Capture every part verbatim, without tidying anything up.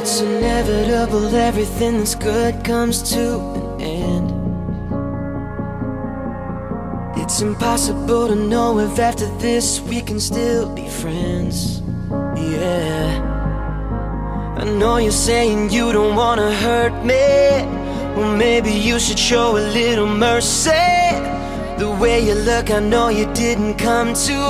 It's inevitable, everything that's good comes to an end. It's impossible to know if after this we can still be friends. Yeah, I know you're saying you don't wanna hurt me. Well, maybe you should show a little mercy. The way you look, I know you didn't come to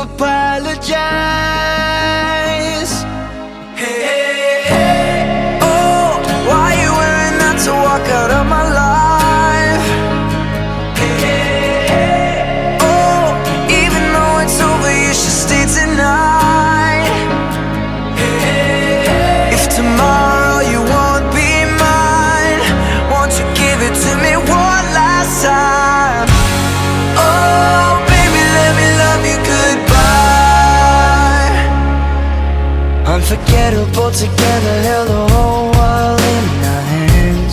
apologize. Hey, hey, hey. Oh, why you wearing that to walk out of my life? Hey, hey, hey. Oh, even though it's over, you should stay tonight. Hey, hey, hey. If tomorrow you won't be mine, won't you give it to me one last time? Oh, baby, let me love you goodbye. Unforgettable together, held the whole world in our hands.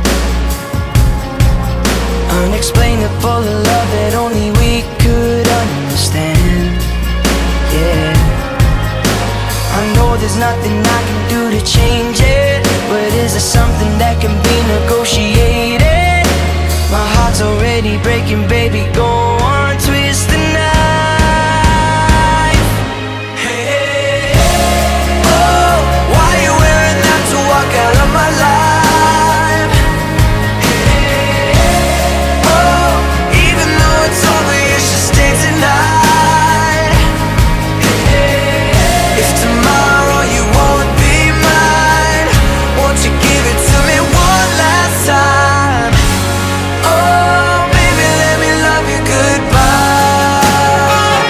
Unexplainable love that only we could understand. Yeah, I know there's nothing I can do to change it, but is there something that can be negotiated? My heart's already breaking, baby, go on, twist the knife. Hey, hey, hey. Oh, why you wearing that to walk out of my life? Hey, hey, hey. Oh, even though it's over, you should stay tonight. Hey, hey, hey. If tomorrow you won't be mine, won't you give it to me one last time? Oh, baby, let me love you goodbye.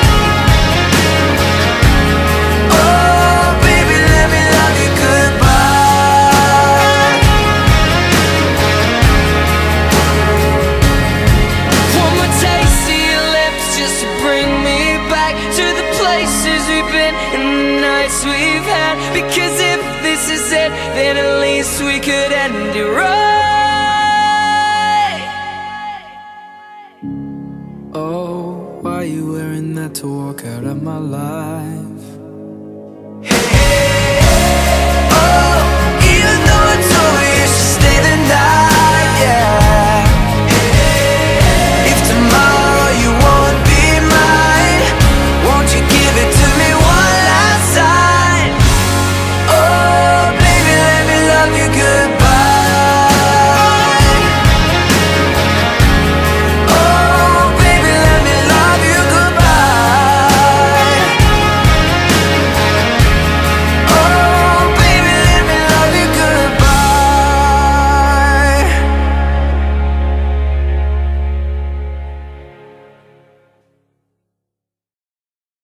Oh, baby, let me love you goodbye. One more taste of your lips just to bring me back to the places we've been and the nights we've had. Because if this is it, then at least we could end it right. Oh, why you wearing that to walk out of my life?